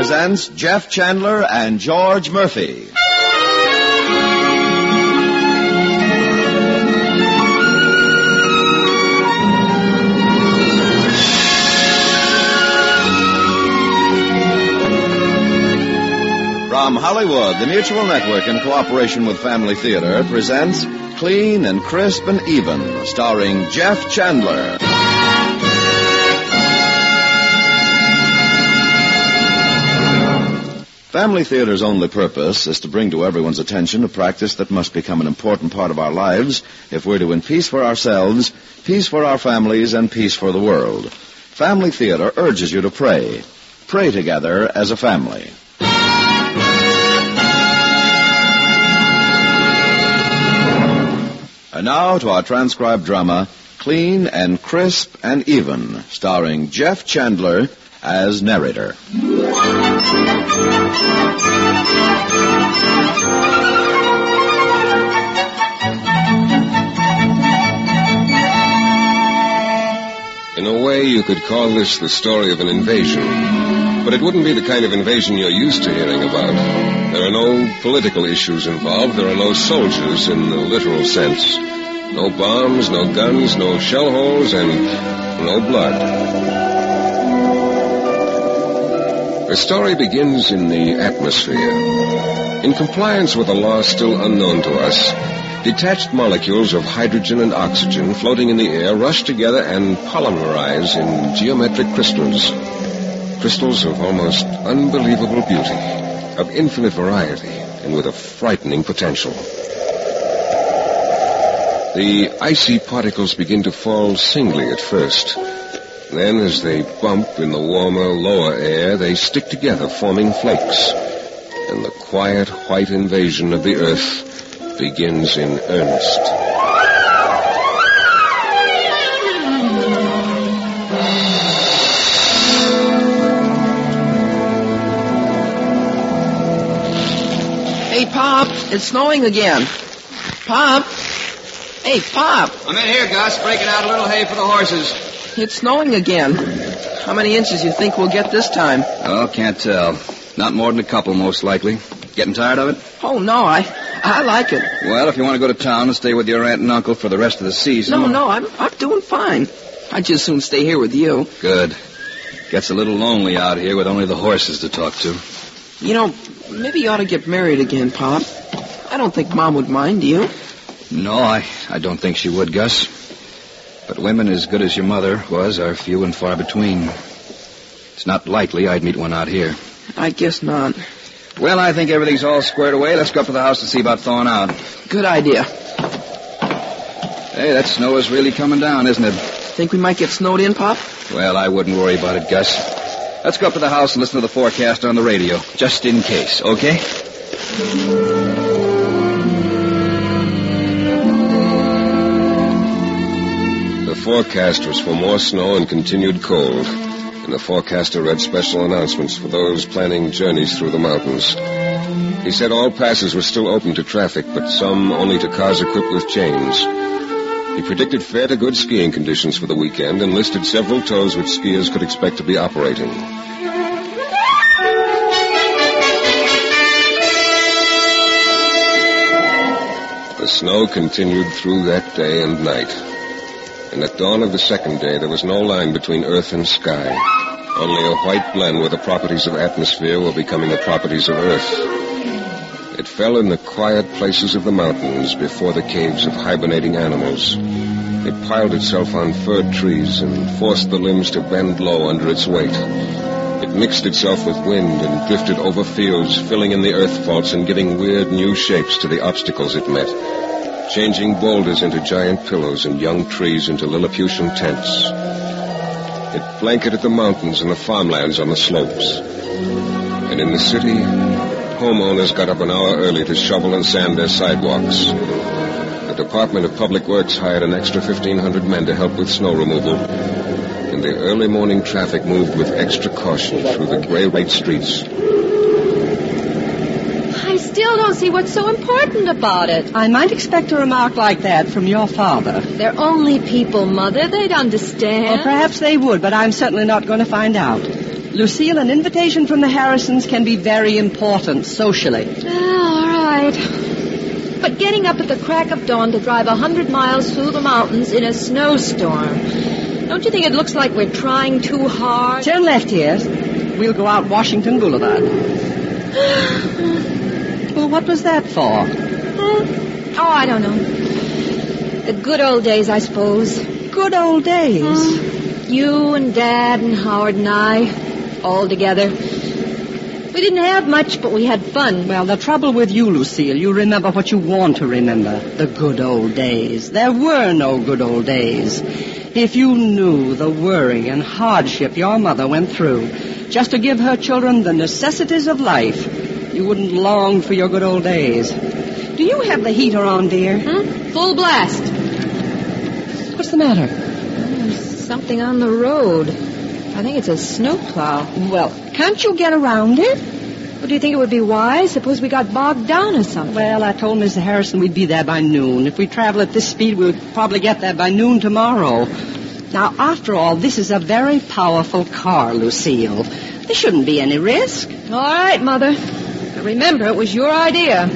presents Jeff Chandler and George Murphy. From Hollywood, the Mutual Network, in cooperation with Family Theater, presents Clean and Crisp and Even, starring Jeff Chandler. Family Theater's only purpose is to bring to everyone's attention a practice that must become an important part of our lives if we're to win peace for ourselves, peace for our families, and peace for the world. Family Theater urges you to pray. Pray together as a family. And now to our transcribed drama, Clean and Crisp and Even, starring Jeff Chandler as narrator. In a way, you could call this the story of an invasion. But it wouldn't be the kind of invasion you're used to hearing about. There are no political issues involved. There are no soldiers in the literal sense. No bombs, no guns, no shell holes, and no blood. The story begins in the atmosphere. In compliance with a law still unknown to us, detached molecules of hydrogen and oxygen floating in the air rush together and polymerize in geometric crystals. Crystals of almost unbelievable beauty, of infinite variety, and with a frightening potential. The icy particles begin to fall singly at first. Then, as they bump in the warmer, lower air, they stick together, forming flakes. And the quiet, white invasion of the Earth begins in earnest. Hey, Pop, it's snowing again. Pop! Hey, Pop! I'm in here, Gus, breaking out a little hay for the horses. It's snowing again. How many inches you think we'll get this time? Oh, can't tell. Not more than a couple, most likely. Getting tired of it? Oh, no, I like it. Well, if you want to go to town and stay with your aunt and uncle for the rest of the season... No, I'm doing fine. I'd just soon stay here with you. Good. Gets a little lonely out here with only the horses to talk to. You know, maybe you ought to get married again, Pop. I don't think Mom would mind, do you? No, I don't think she would, Gus. But women as good as your mother was are few and far between. It's not likely I'd meet one out here. I guess not. Well, I think everything's all squared away. Let's go up to the house and see about thawing out. Good idea. Hey, that snow is really coming down, isn't it? Think we might get snowed in, Pop? Well, I wouldn't worry about it, Gus. Let's go up to the house and listen to the forecast on the radio, just in case, okay? The forecast was for more snow and continued cold, and the forecaster read special announcements for those planning journeys through the mountains. He said all passes were still open to traffic, but some only to cars equipped with chains. He predicted fair to good skiing conditions for the weekend and listed several tows which skiers could expect to be operating. The snow continued through that day and night. And at dawn of the second day, there was no line between earth and sky. Only a white blend where the properties of atmosphere were becoming the properties of earth. It fell in the quiet places of the mountains before the caves of hibernating animals. It piled itself on furred trees and forced the limbs to bend low under its weight. It mixed itself with wind and drifted over fields, filling in the earth faults and giving weird new shapes to the obstacles it met, changing boulders into giant pillows and young trees into Lilliputian tents. It blanketed the mountains and the farmlands on the slopes. And in the city, homeowners got up an hour early to shovel and sand their sidewalks. The Department of Public Works hired an extra 1,500 men to help with snow removal. And the early morning traffic moved with extra caution through the gray white streets. I still don't see what's so important about it. I might expect a remark like that from your father. They're only people, Mother. They'd understand. Well, perhaps they would, but I'm certainly not going to find out. Lucille, an invitation from the Harrisons can be very important socially. All right. But getting up at the crack of dawn to drive 100 miles through the mountains in a snowstorm, don't you think it looks like we're trying too hard? Turn left here. We'll go out Washington Boulevard. Well, what was that for? Oh, I don't know. The good old days, I suppose. Good old days. You and Dad and Howard and I, all together. We didn't have much, but we had fun. Well, the trouble with you, Lucille, you remember what you want to remember. The good old days. There were no good old days. If you knew the worry and hardship your mother went through just to give her children the necessities of life, you wouldn't long for your good old days. Do you have the heater on, dear? Full blast. What's the matter? There's something on the road. I think it's a snowplow. Well, can't you get around it? Well, do you think it would be wise? Suppose we got bogged down or something. Well, I told Mr. Harrison we'd be there by noon. If we travel at this speed, we'll probably get there by noon tomorrow. Now, after all, this is a very powerful car, Lucille. There shouldn't be any risk. All right, Mother. But remember, it was your idea.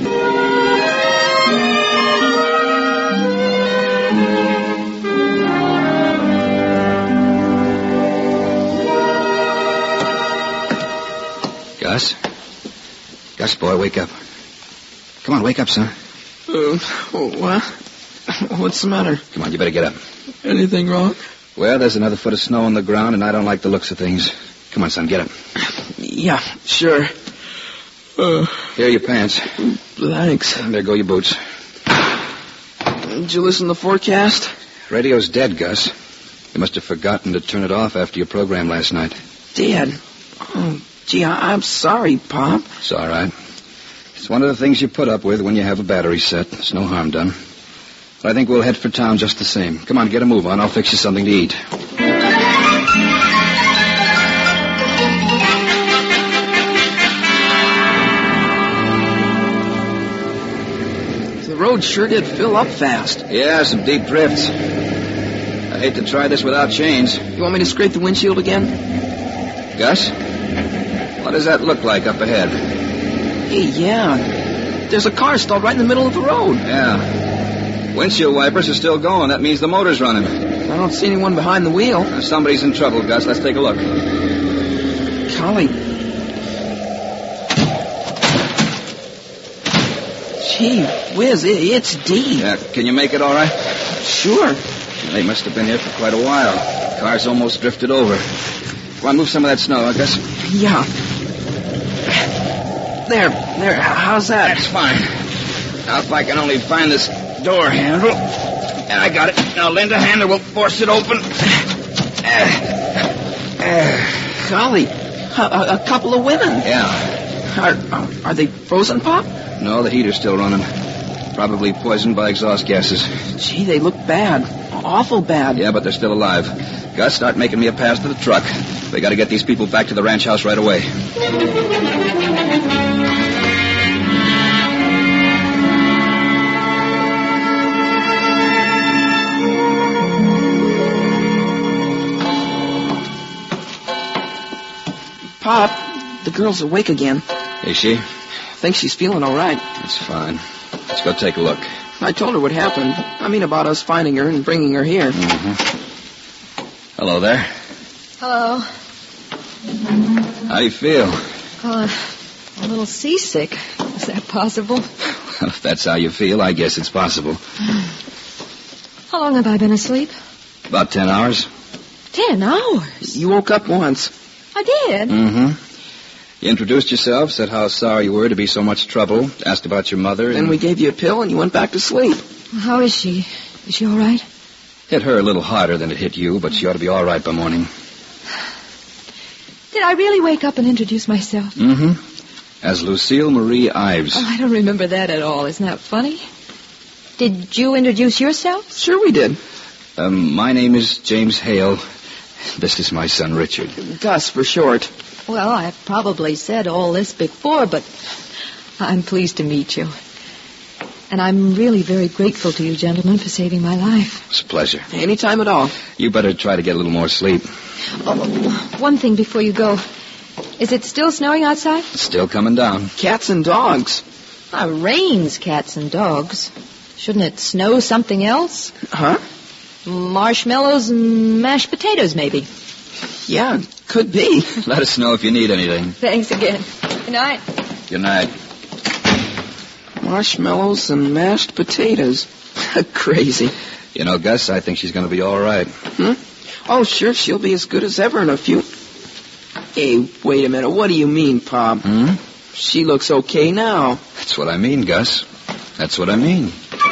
Gus? Gus, boy, wake up. Come on, wake up, son. What? What's the matter? Come on, you better get up. Anything wrong? Well, there's another foot of snow on the ground, and I don't like the looks of things. Come on, son, get up. Yeah, sure. Here are your pants. Thanks. And there go your boots. Did you listen to the forecast? Radio's dead, Gus. You must have forgotten to turn it off after your program last night. Dead? Oh, gee, I'm sorry, Pop. It's all right. It's one of the things you put up with when you have a battery set. There's no harm done. But I think we'll head for town just the same. Come on, get a move on. I'll fix you something to eat. The road sure did fill up fast. Yeah, some deep drifts. I hate to try this without chains. You want me to scrape the windshield again? Gus? What does that look like up ahead? Hey, yeah. There's a car stalled right in the middle of the road. Yeah. Windshield wipers are still going. That means the motor's running. I don't see anyone behind the wheel. Somebody's in trouble, Gus. Let's take a look. Golly. Gee whiz, it's deep. Yeah, can you make it all right? Sure. They must have been here for quite a while. The car's almost drifted over. Come on, move some of that snow, Gus. Yeah. There. How's that? That's fine. Now, if I can only find this door handle. And I got it. Now, lend a hand or we'll force it open. Golly, a couple of women. Yeah. Are they frozen, Pop? No, the heater's still running. Probably poisoned by exhaust gases. Gee, they look bad. Awful bad. Yeah, but they're still alive. Gus, start making me a pass to the truck. We got to get these people back to the ranch house right away. Pop, the girl's awake again. Is she? Thinks she's feeling all right. That's fine. Let's go take a look. I told her what happened. I mean, about us finding her and bringing her here. Mm-hmm. Hello there. Hello. How do you feel? A little seasick. Is that possible? Well, if that's how you feel, I guess it's possible. How long have I been asleep? About 10 hours. 10 hours? You woke up once. I did? Mm-hmm. You introduced yourself, said how sorry you were to be so much trouble, asked about your mother. Then we gave you a pill and you went back to sleep. How is she? Is she all right? Hit her a little harder than it hit you, but she ought to be all right by morning. Did I really wake up and introduce myself? Mm-hmm. As Lucille Marie Ives. Oh, I don't remember that at all. Isn't that funny? Did you introduce yourself? Sure we did. My name is James Hale. This is my son, Richard. Gus, for short. Well, I've probably said all this before, but I'm pleased to meet you. And I'm really very grateful to you, gentlemen, for saving my life. It's a pleasure. Anytime at all. You better try to get a little more sleep. Oh, one thing before you go. Is it still snowing outside? It's still coming down. Cats and dogs. Rains cats and dogs. Shouldn't it snow something else? Huh? Marshmallows and mashed potatoes, maybe. Yeah, could be. Let us know if you need anything. Thanks again. Good night. Good night. Marshmallows and mashed potatoes. Crazy. You know, Gus, I think she's going to be all right. Oh, sure, she'll be as good as ever in a few... Hey, wait a minute. What do you mean, Pop? She looks okay now. That's what I mean, Gus. That's what I mean.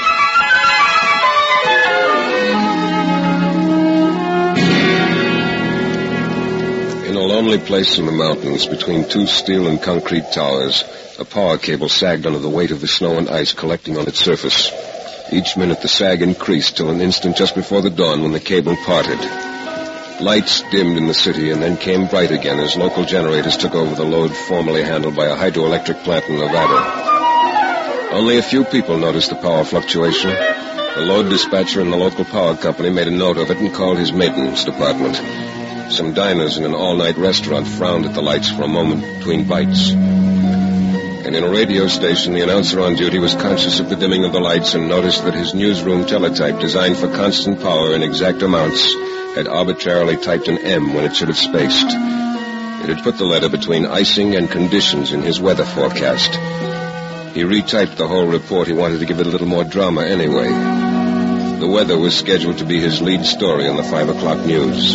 In a lonely place in the mountains between two steel and concrete towers, a power cable sagged under the weight of the snow and ice collecting on its surface. Each minute the sag increased till an instant just before the dawn when the cable parted. Lights dimmed in the city and then came bright again as local generators took over the load formerly handled by a hydroelectric plant in Nevada. Only a few people noticed the power fluctuation. The load dispatcher in the local power company made a note of it and called his maintenance department. Some diners in an all-night restaurant frowned at the lights for a moment between bites. And in a radio station, the announcer on duty was conscious of the dimming of the lights and noticed that his newsroom teletype, designed for constant power in exact amounts, had arbitrarily typed an M when it should have spaced. It had put the letter between icing and conditions in his weather forecast. He retyped the whole report. He wanted to give it a little more drama anyway. The weather was scheduled to be his lead story on the 5 o'clock news.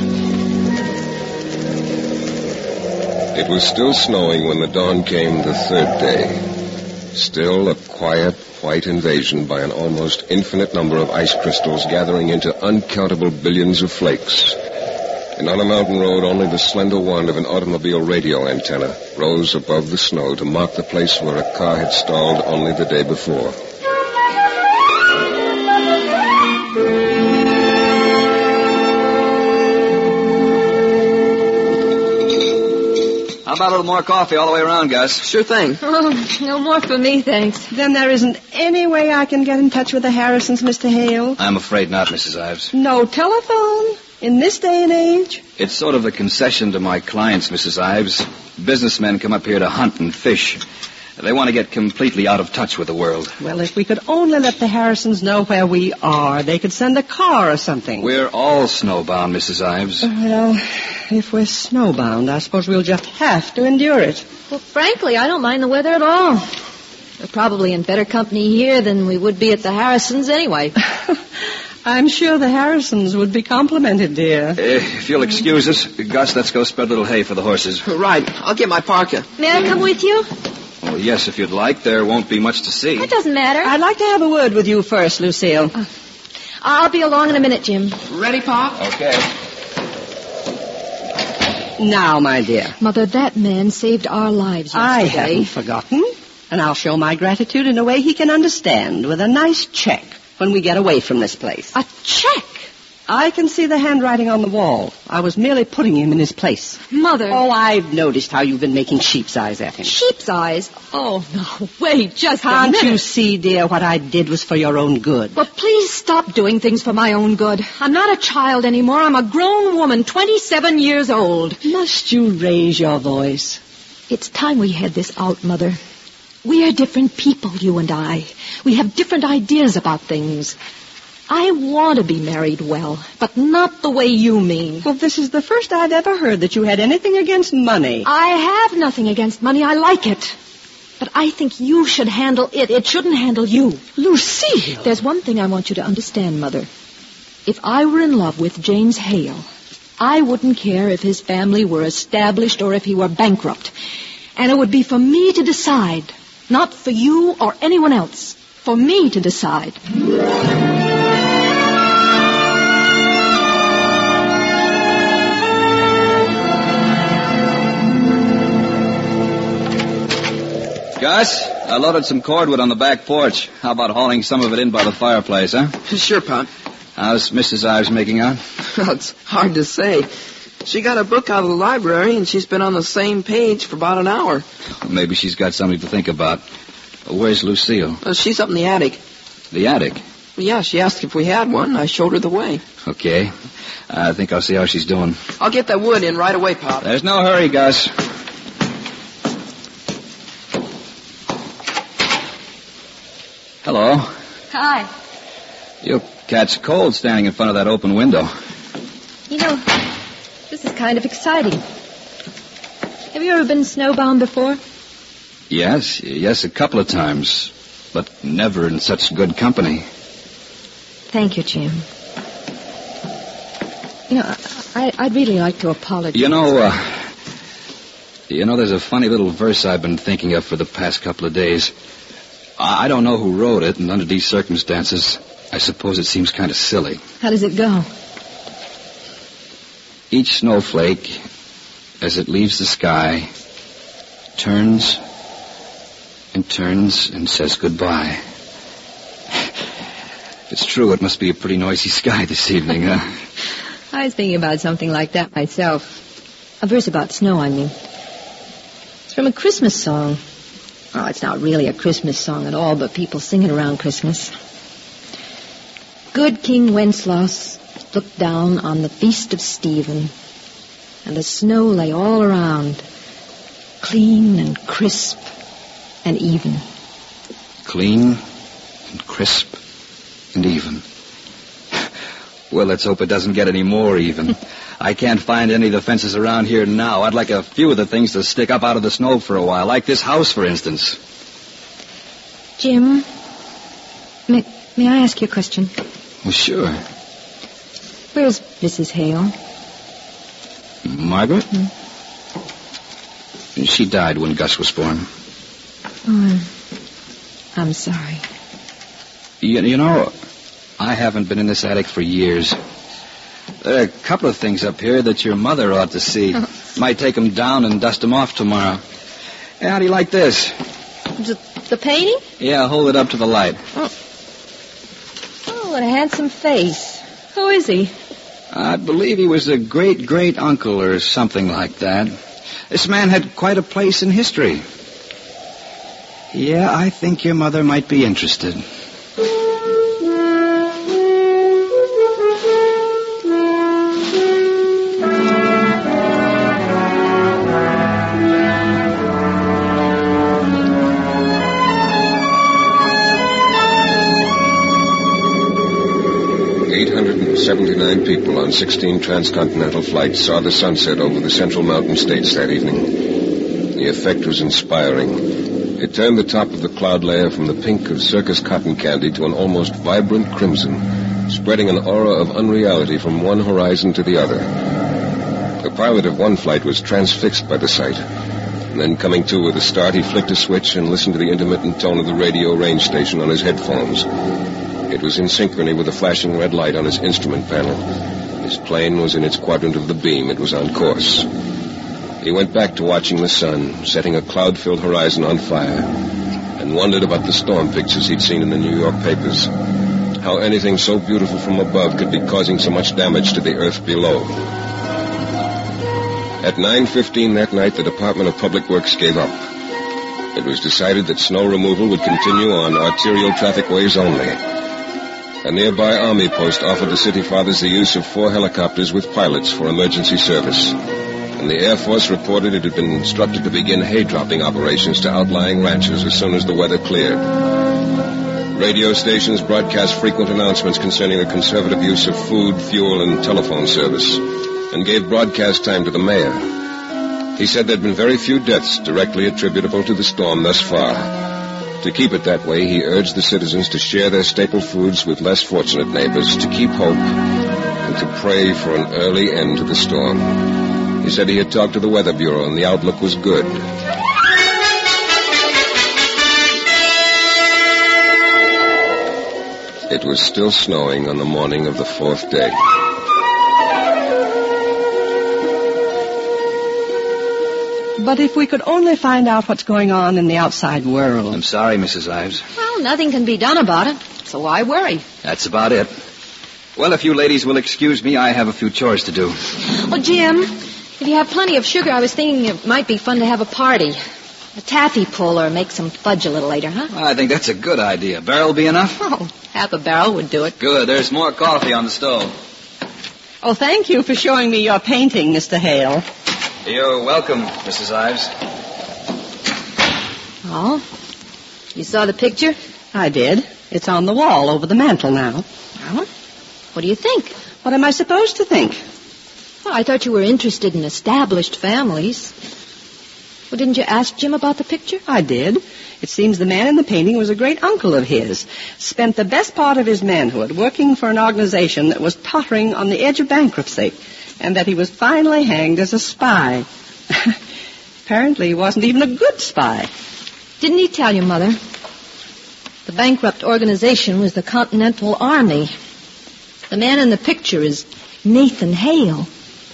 It was still snowing when the dawn came the third day. Still a quiet, white invasion by an almost infinite number of ice crystals gathering into uncountable billions of flakes. And on a mountain road, only the slender wand of an automobile radio antenna rose above the snow to mark the place where a car had stalled only the day before. How about a little more coffee all the way around, Gus? Sure thing. Oh, no more for me, thanks. Then there isn't any way I can get in touch with the Harrisons, Mr. Hale? I'm afraid not, Mrs. Ives. No telephone? In this day and age? It's sort of a concession to my clients, Mrs. Ives. Businessmen come up here to hunt and fish. They want to get completely out of touch with the world. Well, if we could only let the Harrisons know where we are, they could send a car or something. We're all snowbound, Mrs. Ives. Well, if we're snowbound, I suppose we'll just have to endure it. Well, frankly, I don't mind the weather at all. We're probably in better company here than we would be at the Harrisons anyway. I'm sure the Harrisons would be complimented, dear. If you'll excuse us, Gus, let's go spread a little hay for the horses. Right. I'll get my parka. May I come with you? Oh, yes, if you'd like. There won't be much to see. It doesn't matter. I'd like to have a word with you first, Lucille. I'll be along in a minute, Jim. Ready, Pop? Okay. Now, my dear. Mother, that man saved our lives I yesterday. haven't forgotten. And I'll show my gratitude in a way he can understand with a nice check when we get away from this place. A check? I can see the handwriting on the wall. I was merely putting him in his place. Mother. Oh, I've noticed how you've been making sheep's eyes at him. Sheep's eyes? Oh, no. Wait, just a Can't minute. you see, dear, what I did was for your own good? Well, please stop doing things for my own good. I'm not a child anymore. I'm a grown woman, 27 years old. Must you raise your voice? It's time we had this out, Mother. We are different people, you and I. We have different ideas about things. I want to be married well, but not the way you mean. Well, this is the first I've ever heard that you had anything against money. I have nothing against money. I like it. But I think you should handle it. It shouldn't handle you. Lucille! There's one thing I want you to understand, Mother. If I were in love with James Hale, I wouldn't care if his family were established or if he were bankrupt. And it would be for me to decide, not for you or anyone else. For me to decide. Gus, I loaded some cordwood on the back porch. How about hauling some of it in by the fireplace, huh? Sure, Pop. How's Mrs. Ives making out? Well, it's hard to say. She got a book out of the library, and she's been on the same page for about an hour. Maybe she's got something to think about. Where's Lucille? She's up in the attic. The attic? Yeah, she asked if we had one. I showed her the way. Okay. I think I'll see how she's doing. I'll get that wood in right away, Pop. There's no hurry, Gus. Hello. Hi. You'll catch cold standing in front of that open window. You know, this is kind of exciting. Have you ever been snowbound before? Yes, a couple of times. But never in such good company. Thank you, Jim. You know, I'd really like to apologize. You know, there's a funny little verse I've been thinking of for the past couple of days. I don't know who wrote it, and under these circumstances, I suppose it seems kind of silly. How does it go? Each snowflake, as it leaves the sky, turns and turns and says goodbye. It's true, it must be a pretty noisy sky this evening, huh? I was thinking about something like that myself. A verse about snow, I mean. It's from a Christmas song. Oh, it's not really a Christmas song at all, but people sing it around Christmas. Good King Wenceslas looked down on the feast of Stephen, and the snow lay all around, clean and crisp and even. Clean and crisp and even. Well, let's hope it doesn't get any more even. I can't find any of the fences around here now. I'd like a few of the things to stick up out of the snow for a while, like this house, for instance. Jim, may I ask you a question? Well, sure. Where's Mrs. Hale? Margaret? She died when Gus was born. Oh, I'm sorry. You know, I haven't been in this attic for years. There are a couple of things up here that your mother ought to see. Might take them down and dust them off tomorrow. Hey, how do you like this? The painting? Yeah, hold it up to the light. Oh, what a handsome face. Who is he? I believe he was a great-great-uncle or something like that. This man had quite a place in history. Yeah, I think your mother might be interested. 879 people on 16 transcontinental flights saw the sunset over the central mountain states that evening. The effect was inspiring. It turned the top of the cloud layer from the pink of circus cotton candy to an almost vibrant crimson, spreading an aura of unreality from one horizon to the other. The pilot of one flight was transfixed by the sight. And then coming to with a start, he flicked a switch and listened to the intermittent tone of the radio range station on his headphones. It was in synchrony with the flashing red light on his instrument panel. His plane was in its quadrant of the beam. It was on course. He went back to watching the sun, setting a cloud-filled horizon on fire, and wondered about the storm pictures he'd seen in the New York papers. How anything so beautiful from above could be causing so much damage to the earth below. At 9:15 that night, the Department of Public Works gave up. It was decided that snow removal would continue on arterial trafficways only. A nearby army post offered the city fathers the use of 4 helicopters with pilots for emergency service. And the Air Force reported it had been instructed to begin hay-dropping operations to outlying ranches as soon as the weather cleared. Radio stations broadcast frequent announcements concerning the conservative use of food, fuel, and telephone service, and gave broadcast time to the mayor. He said there had been very few deaths directly attributable to the storm thus far. To keep it that way, he urged the citizens to share their staple foods with less fortunate neighbors, to keep hope, and to pray for an early end to the storm. He said he had talked to the Weather Bureau, and the outlook was good. It was still snowing on the morning of the 4th day. But if we could only find out what's going on in the outside world. I'm sorry, Mrs. Ives. Well, nothing can be done about it, so why worry? That's about it. Well, if you ladies will excuse me, I have a few chores to do. Well, Jim, if you have plenty of sugar, I was thinking it might be fun to have a party. A taffy pull or make some fudge a little later, huh? I think that's a good idea. Barrel be enough? Oh, half a barrel would do it. Good. There's more coffee on the stove. Oh, thank you for showing me your painting, Mr. Hale. You're welcome, Mrs. Ives. Oh? You saw the picture? I did. It's on the wall over the mantel now. Oh? What do you think? What am I supposed to think? Well, I thought you were interested in established families. Well, didn't you ask Jim about the picture? I did. It seems the man in the painting was a great uncle of his. Spent the best part of his manhood working for an organization that was tottering on the edge of bankruptcy, and that he was finally hanged as a spy. Apparently he wasn't even a good spy. Didn't he tell you, Mother? The bankrupt organization was the Continental Army. The man in the picture is Nathan Hale.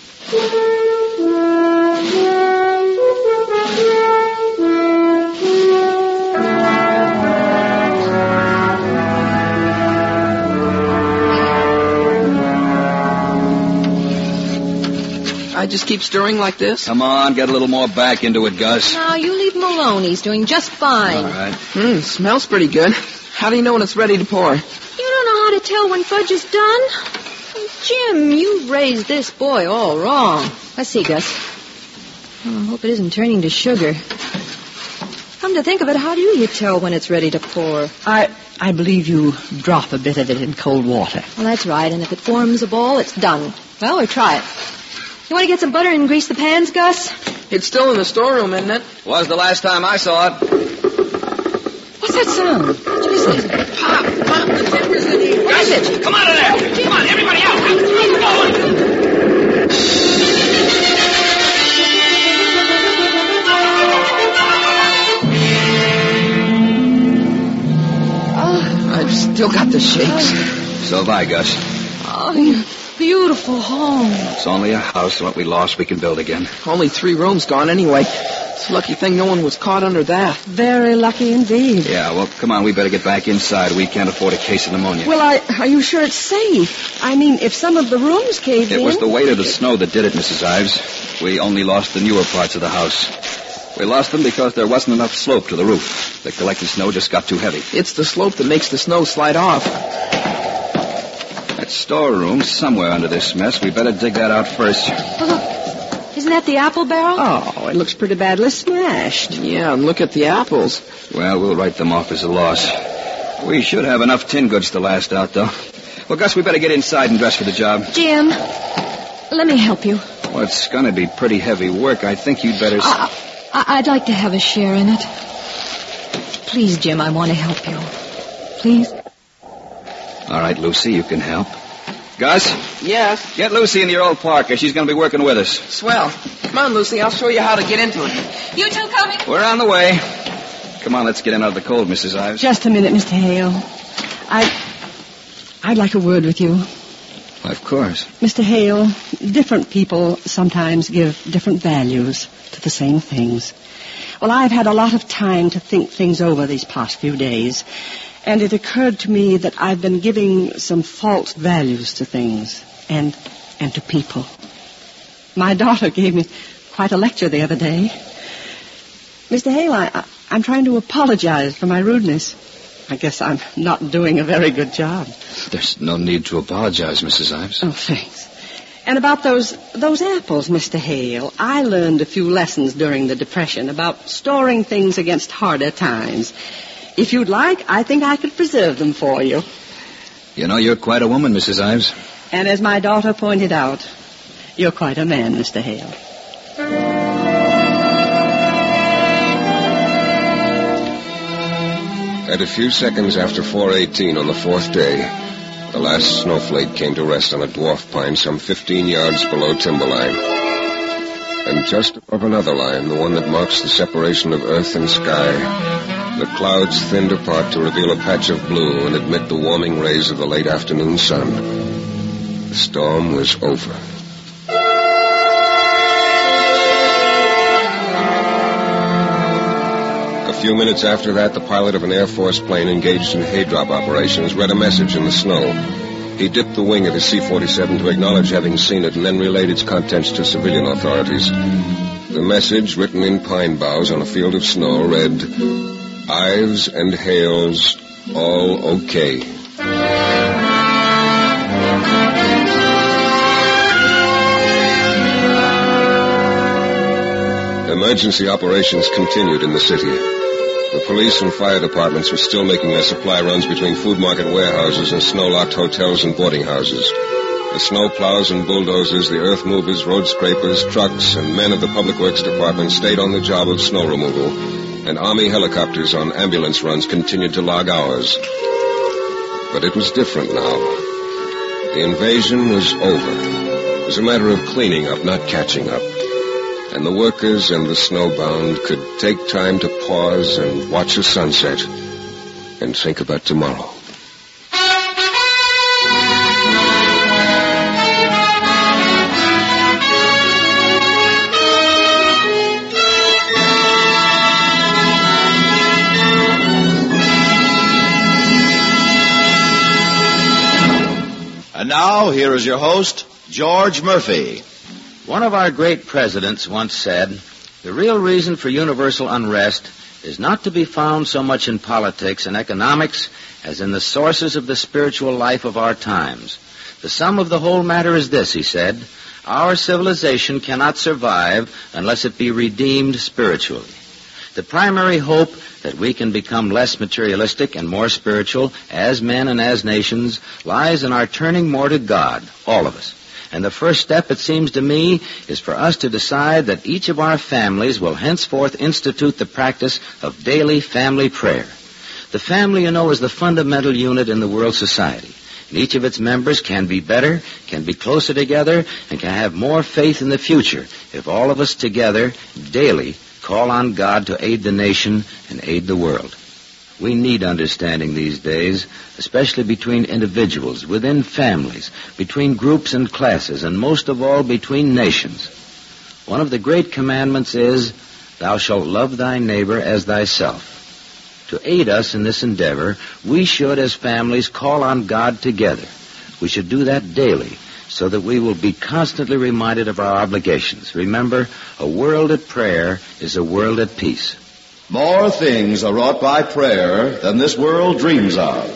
I just keep stirring like this? Come on, get a little more back into it, Gus. No, you leave him alone. He's doing just fine. All right. Smells pretty good. How do you know when it's ready to pour? You don't know how to tell when fudge is done? Jim, you've raised this boy all wrong. Let's see, Gus. Oh, I hope it isn't turning to sugar. Come to think of it, how do you tell when it's ready to pour? I believe you drop a bit of it in cold water. Well, that's right, and if it forms a ball, it's done. Well, we'll try it. You want to get some butter and grease the pans, Gus? It's still in the storeroom, isn't it? Was the last time I saw it. What's that sound? What is it? Pop, the timber's in here. What is it? Come out of there! Come on, everybody out! I've still got the shakes. So have I, Gus. Oh, you beautiful home. It's only a house. What we lost, we can build again. Only 3 rooms gone anyway. It's a lucky thing no one was caught under that. Very lucky indeed. Yeah, well, come on. We better get back inside. We can't afford a case of pneumonia. Well, are you sure it's safe? I mean, if some of the rooms caved in... It was the weight of the snow that did it, Mrs. Ives. We only lost the newer parts of the house. We lost them because there wasn't enough slope to the roof. The collected snow just got too heavy. It's the slope that makes the snow slide off. That storeroom's somewhere under this mess. We better dig that out first. Oh, look. Isn't that the apple barrel? Oh, it looks pretty badly smashed. Yeah, and look at the apples. Well, we'll write them off as a loss. We should have enough tin goods to last out, though. Well, Gus, we better get inside and dress for the job. Jim, let me help you. Well, it's going to be pretty heavy work. I think you'd better... I'd like to have a share in it. Please, Jim, I want to help you. Please? All right, Lucy, you can help. Gus? Yes? Get Lucy in your old Parker. She's going to be working with us. Swell. Come on, Lucy. I'll show you how to get into it. You two coming? We're on the way. Come on, let's get in out of the cold, Mrs. Ives. Just a minute, Mr. Hale. I'd like a word with you. Of course. Mr. Hale, different people sometimes give different values to the same things. Well, I've had a lot of time to think things over these past few days, and it occurred to me that I've been giving some false values to things and to people. My daughter gave me quite a lecture the other day. Mr. Hale, I'm trying to apologize for my rudeness. I guess I'm not doing a very good job. There's no need to apologize, Mrs. Ives. Oh, thanks. And about those apples, Mr. Hale, I learned a few lessons during the Depression about storing things against harder times. If you'd like, I think I could preserve them for you. You know, you're quite a woman, Mrs. Ives. And as my daughter pointed out, you're quite a man, Mr. Hale. At a few seconds after 4:18 on the 4th day, the last snowflake came to rest on a dwarf pine some 15 yards below timberline. And just above another line, the one that marks the separation of earth and sky, the clouds thinned apart to reveal a patch of blue and admit the warming rays of the late afternoon sun. The storm was over. A few minutes after that, the pilot of an Air Force plane engaged in hay-drop operations read a message in the snow. He dipped the wing of his C-47 to acknowledge having seen it and then relayed its contents to civilian authorities. The message, written in pine boughs on a field of snow, read, Ives and Hales, all okay. Emergency operations continued in the city. The police and fire departments were still making their supply runs between food market warehouses and snow-locked hotels and boarding houses. The snow plows and bulldozers, the earth movers, road scrapers, trucks, and men of the Public Works Department stayed on the job of snow removal, and Army helicopters on ambulance runs continued to log hours. But it was different now. The invasion was over. It was a matter of cleaning up, not catching up. And the workers and the snowbound could take time to pause and watch the sunset and think about tomorrow. And now, here is your host, George Murphy. One of our great presidents once said, the real reason for universal unrest is not to be found so much in politics and economics as in the sources of the spiritual life of our times. The sum of the whole matter is this, he said, our civilization cannot survive unless it be redeemed spiritually. The primary hope that we can become less materialistic and more spiritual as men and as nations lies in our turning more to God, all of us. And the first step, it seems to me, is for us to decide that each of our families will henceforth institute the practice of daily family prayer. The family, you know, is the fundamental unit in the world society. And each of its members can be better, can be closer together, and can have more faith in the future if all of us together daily call on God to aid the nation and aid the world. We need understanding these days, especially between individuals, within families, between groups and classes, and most of all between nations. One of the great commandments is, thou shalt love thy neighbor as thyself. To aid us in this endeavor, we should, as families, call on God together. We should do that daily, so that we will be constantly reminded of our obligations. Remember, a world at prayer is a world at peace. More things are wrought by prayer than this world dreams of.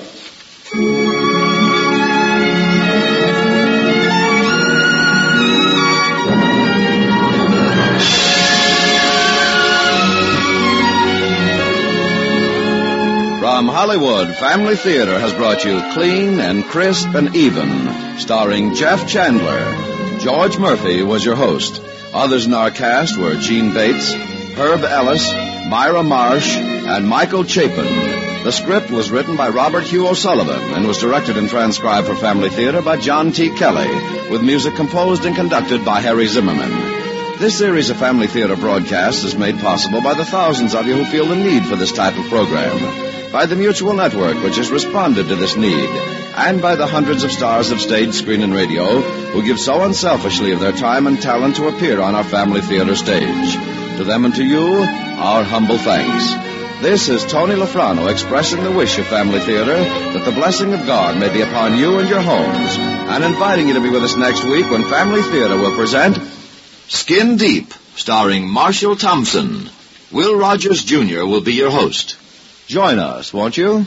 From Hollywood, Family Theater has brought you Clean and Crisp and Even, starring Jeff Chandler. George Murphy was your host. Others in our cast were Gene Bates, Herb Ellis, Myra Marsh, and Michael Chapin. The script was written by Robert Hugh O'Sullivan and was directed and transcribed for Family Theater by John T. Kelly, with music composed and conducted by Harry Zimmerman. This series of Family Theater broadcasts is made possible by the thousands of you who feel the need for this type of program, by the Mutual Network, which has responded to this need, and by the hundreds of stars of stage, screen, and radio who give so unselfishly of their time and talent to appear on our Family Theater stage. To them and to you, our humble thanks. This is Tony Lafrano expressing the wish of Family Theater that the blessing of God may be upon you and your homes, and inviting you to be with us next week when Family Theater will present Skin Deep, starring Marshall Thompson. Will Rogers, Jr. will be your host. Join us, won't you?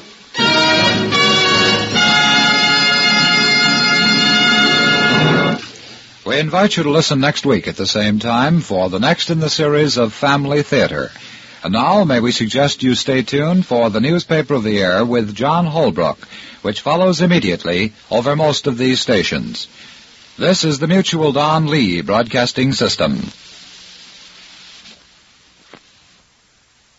We invite you to listen next week at the same time for the next in the series of Family Theater. And now, may we suggest you stay tuned for the Newspaper of the Air with John Holbrook, which follows immediately over most of these stations. This is the Mutual Don Lee Broadcasting System.